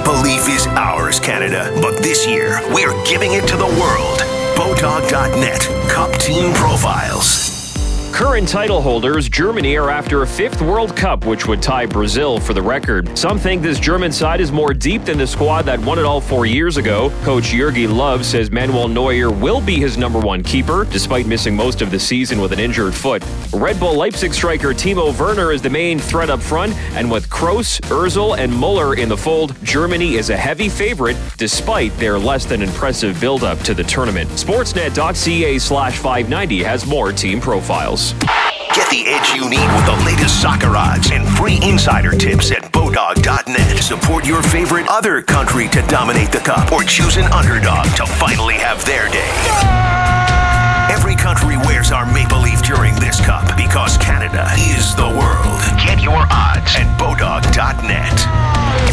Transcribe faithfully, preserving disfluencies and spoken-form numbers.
Maple Leaf is ours, Canada. But this year, we're giving it to the world. Bodog dot net Cup Team Profiles. Current title holders, Germany, are after a fifth World Cup, which would tie Brazil for the record. Some think this German side is more deep than the squad that won it all four years ago. Coach Jurgi Löw says Manuel Neuer will be his number one keeper, despite missing most of the season with an injured foot. Red Bull Leipzig striker Timo Werner is the main threat up front, and with Kroos, Ozil, and Muller in the fold, Germany is a heavy favorite, despite their less than impressive build-up to the tournament. Sportsnet dot c a slash five ninety has more team profiles. Get the edge you need with the latest soccer odds and free insider tips at Bodog dot net. Support your favorite other country to dominate the cup, or choose an underdog to finally have their day. Every country wears our maple leaf during this cup because Canada is the world. Get your odds at Bodog dot net.